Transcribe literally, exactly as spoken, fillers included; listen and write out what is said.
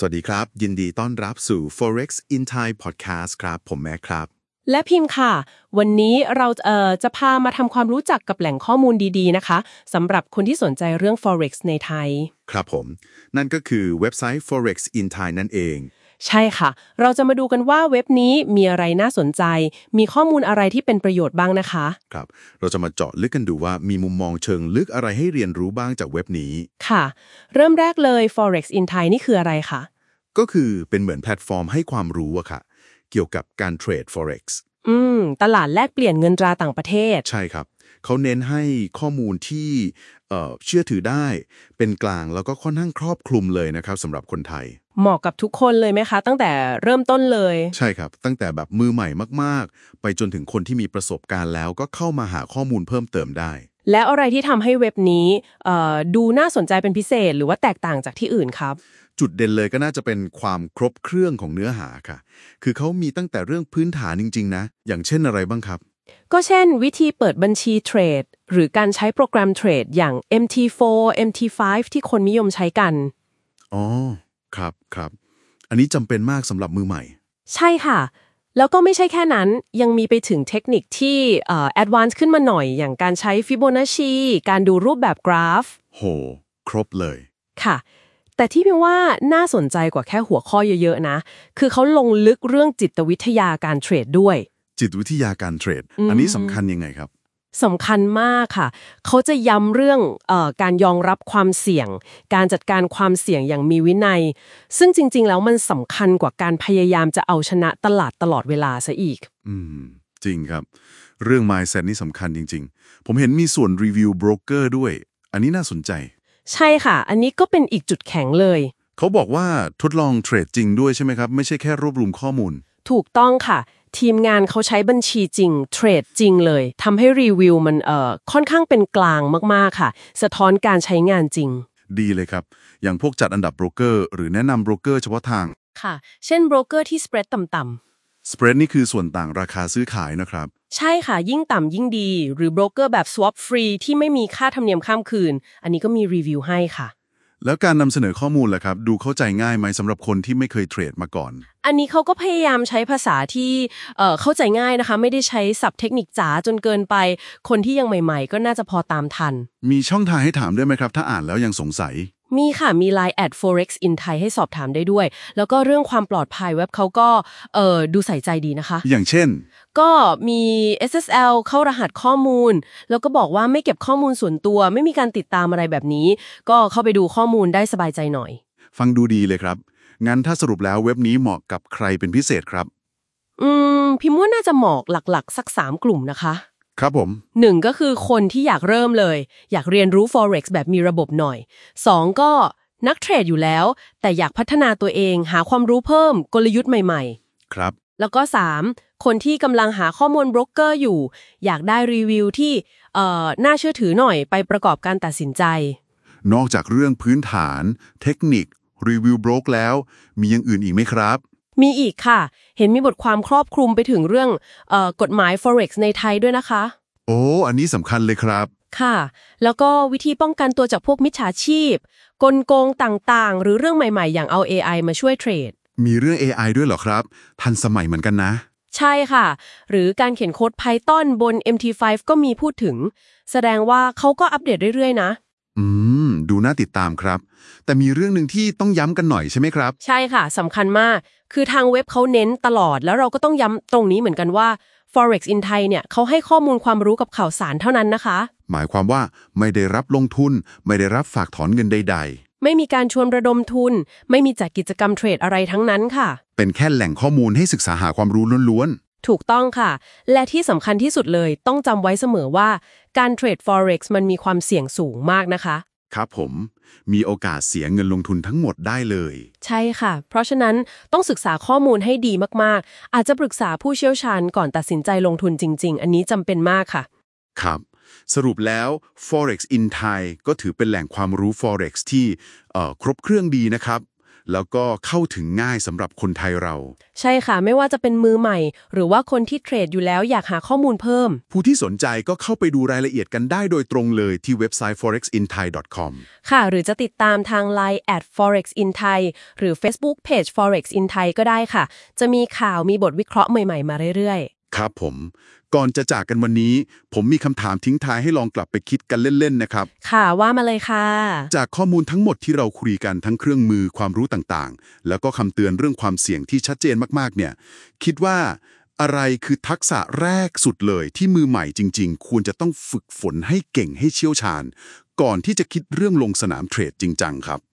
วัสดีครับยินดีต้อนรับสู่ Forex in Thai Podcast ครับผมแม็กครับและพิมพ์ค่ะวันนี้เราเอ่อจะพามาทำความรู้จักกับแหล่งข้อมูลดีๆนะคะสำหรับคนที่สนใจเรื่อง Forex ในไทยครับผมนั่นก็คือเว็บไซต์ Forex in Thai นั่นเองใช่ค่ะเราจะมาดูกันว่าเว็บนี้มีอะไรน่าสนใจมีข้อมูลอะไรที่เป็นประโยชน์บ้างนะคะครับเราจะมาเจาะลึกกันดูว่ามีมุมมองเชิงลึกอะไรให้เรียนรู้บ้างจากเว็บนี้ค่ะเริ่มแรกเลย Forex in Thai นี่คืออะไรคะก็คือเป็นเหมือนแพลตฟอร์มให้ความรู้อะค่ะเกี่ยวกับการเทรด Forex อืมตลาดแลกเปลี่ยนเงินตราต่างประเทศใช่ครับเขาเน้นให้ข้อมูลที่เอ่อเชื่อถือได้เป็นกลางแล้วก็ค่อนข้างครอบคลุมเลยนะครับสำหรับคนไทยเหมาะกับทุกคนเลยไหมคะตั้งแต่เริ่มต้นเลยใช่ครับตั้งแต่แบบมือใหม่มากๆไปจนถึงคนที่มีประสบการณ์แล้วก็เข้ามาหาข้อมูลเพิ่มเติมได้แล้วอะไรที่ทำให้เว็บนี้เอ่อดูน่าสนใจเป็นพิเศษหรือว่าแตกต่างจากที่อื่นครับจุดเด่นเลยก็น่าจะเป็นความครบเครื่องของเนื้อหาค่ะคือเขามีตั้งแต่เรื่องพื้นฐานจริงๆนะอย่างเช่นอะไรบ้างครับก็เช่นวิธีเปิดบัญชีเทรดหรือการใช้โปรแกรมเทรดอย่าง เอ็ม ที โฟร์ เอ็ม ที ไฟว์ ที่คนนิยมใช้กันอ๋อครับครับอันนี้จำเป็นมากสำหรับมือใหม่ใช่ค่ะแล้วก็ไม่ใช่แค่นั้นยังมีไปถึงเทคนิคที่เอ่อแอดวานซ์ขึ้นมาหน่อยอย่างการใช้ฟิโบนัชชีการดูรูปแบบกราฟโหครบเลยค่ะแต่ที่พี่ว่าน่าสนใจกว่าแค่หัวข้อเยอะๆนะคือเขาลงลึกเรื่องจิตวิทยาการเทรดด้วยจิตวิทยาการเทรดอันนี้สำคัญยังไงครับสำคัญมากค่ะเขาจะย้ำเรื่องเอ่อการยอมรับความเสี่ยงการจัดการความเสี่ยงอย่างมีวินัยซึ่งจริงๆแล้วมันสำคัญกว่าการพยายามจะเอาชนะตลาดตลอดเวลาซะอีกอืมจริงครับเรื่อง mindset นี่สำคัญจริงๆผมเห็นมีส่วนรีวิวโบรกเกอร์ด้วยอันนี้น่าสนใจใช่ค่ะอันนี้ก็เป็นอีกจุดแข็งเลยเขาบอกว่าทดลองเทรดจริงด้วยใช่ไหมครับไม่ใช่แค่รวบรวมข้อมูลถูกต้องค่ะทีมงานเขาใช้บัญชีจริงเทรดจริงเลยทำให้รีวิวมันเอ่อค่อนข้างเป็นกลางมากๆค่ะสะท้อนการใช้งานจริงดีเลยครับอย่างพวกจัดอันดับโบรกเกอร์หรือแนะนำโบรกเกอร์เฉพาะทางค่ะเช่นโบรกเกอร์ที่สเปรดต่ำๆสเปรดนี่คือส่วนต่างราคาซื้อขายนะครับใช่ค่ะยิ่งต่ำยิ่งดีหรือโบรกเกอร์แบบ swap free ที่ไม่มีค่าธรรมเนียมข้ามคืนอันนี้ก็มีรีวิวให้ค่ะแล้วการนำเสนอข้อมูลล่ะครับดูเข้าใจง่ายไหมสำหรับคนที่ไม่เคยเทรดมาก่อนอันนี้เขาก็พยายามใช้ภาษาที่เอ่อเข้าใจง่ายนะคะไม่ได้ใช้ศัพท์เทคนิคจ๋าจนเกินไปคนที่ยังใหม่ๆก็น่าจะพอตามทันมีช่องทางให้ถามด้วยไหมครับถ้าอ่านแล้วยังสงสัยมีค่ะมี ไลน์ แอท Forex in Thai ให้สอบถามได้ด้วยแล้วก็เรื่องความปลอดภัยเว็บเขาก็เอ่อดูใส่ใจดีนะคะอย่างเช่นก็มี เอส เอส แอล เข้ารหัสข้อมูลแล้วก็บอกว่าไม่เก็บข้อมูลส่วนตัวไม่มีการติดตามอะไรแบบนี้ก็เข้าไปดูข้อมูลได้สบายใจหน่อยฟังดูดีเลยครับงั้นถ้าสรุปแล้วเว็บนี้เหมาะกับใครเป็นพิเศษครับอืมพิมพ์ว่าน่าจะเหมาะหลักๆสักสามกลุ่มนะคะครับผมหนึ่งก็คือคนที่อยากเริ่มเลยอยากเรียนรู้ Forex แบบมีระบบหน่อยสองก็นักเทรดอยู่แล้วแต่อยากพัฒนาตัวเองหาความรู้เพิ่มกลยุทธ์ใหม่ๆครับแล้วก็สามคนที่กำลังหาข้อมูลโบรกเกอร์อยู่อยากได้รีวิวที่เอ่อน่าเชื่อถือหน่อยไปประกอบการตัดสินใจนอกจากเรื่องพื้นฐานเทคนิครีวิวโบรกแล้วมีอย่างอื่นอีกไหมครับมีอีกค่ะเห็นมีบทความครอบคลุมไปถึงเรื่องเอ่อกฎหมาย Forex ในไทยด้วยนะคะโอ้อันนี้สำคัญเลยครับค่ะแล้วก็วิธีป้องกันตัวจากพวกมิจฉาชีพกลโกงต่างๆหรือเรื่องใหม่ๆอย่างเอา เอ ไอ มาช่วยเทรดมีเรื่อง เอ ไอ ด้วยเหรอครับทันสมัยเหมือนกันนะใช่ค่ะหรือการเขียนโค้ด Python บน เอ็ม ที ไฟว์ ก็มีพูดถึงแสดงว่าเขาก็อัปเดตเรื่อยๆนะอืมดูน่าติดตามครับแต่มีเรื่องหนึ่งที่ต้องย้ำกันหน่อยใช่ไหมครับใช่ค่ะสำคัญมากคือทางเว็บเขาเน้นตลอดแล้วเราก็ต้องย้ำตรงนี้เหมือนกันว่า Forex in Thai เนี่ยเขาให้ข้อมูลความรู้กับข่าวสารเท่านั้นนะคะหมายความว่าไม่ได้รับลงทุนไม่ได้รับฝากถอนเงินใดๆไม่มีการชวนระดมทุนไม่มีจัดกิจกรรมเทรดอะไรทั้งนั้นค่ะเป็นแค่แหล่งข้อมูลให้ศึกษาหาความรู้ล้วนๆถูกต้องค่ะและที่สำคัญที่สุดเลยต้องจำไว้เสมอว่าการเทรด Forex มันมีความเสี่ยงสูงมากนะคะครับผมมีโอกาสเสียเงินลงทุนทั้งหมดได้เลยใช่ค่ะเพราะฉะนั้นต้องศึกษาข้อมูลให้ดีมากๆอาจจะปรึกษาผู้เชี่ยวชาญก่อนตัดสินใจลงทุนจริงๆอันนี้จำเป็นมากค่ะครับสรุปแล้ว Forex in Thai ก็ถือเป็นแหล่งความรู้ Forex ที่เอ่อครบเครื่องดีนะครับแล้วก็เข้าถึงง่ายสำหรับคนไทยเราใช่ค่ะไม่ว่าจะเป็นมือใหม่หรือว่าคนที่เทรดอยู่แล้วอยากหาข้อมูลเพิ่มผู้ที่สนใจก็เข้าไปดูรายละเอียดกันได้โดยตรงเลยที่เว็บไซต์ ฟอเร็กซ์ อิน ไทย ดอท คอมค่ะหรือจะติดตามทาง ไลน์ แอท ฟอเร็กซ์ อิน ไทย หรือ Facebook Page Forex in Thai ก็ได้ค่ะจะมีข่าวมีบทวิเคราะห์ใหม่ๆมาเรื่อยๆครับผมก่อนจะจากกันวันนี้ผมมีคำถามทิ้งท้ายให้ลองกลับไปคิดกันเล่นๆนะครับค่ะว่ามาเลยค่ะจากข้อมูลทั้งหมดที่เราคุยกันทั้งเครื่องมือความรู้ต่างๆแล้วก็คำเตือนเรื่องความเสี่ยงที่ชัดเจนมากๆเนี่ยคิดว่าอะไรคือทักษะแรกสุดเลยที่มือใหม่จริงๆควรจะต้องฝึกฝนให้เก่งให้เชี่ยวชาญก่อนที่จะคิดเรื่องลงสนามเทรดจริงจังครับ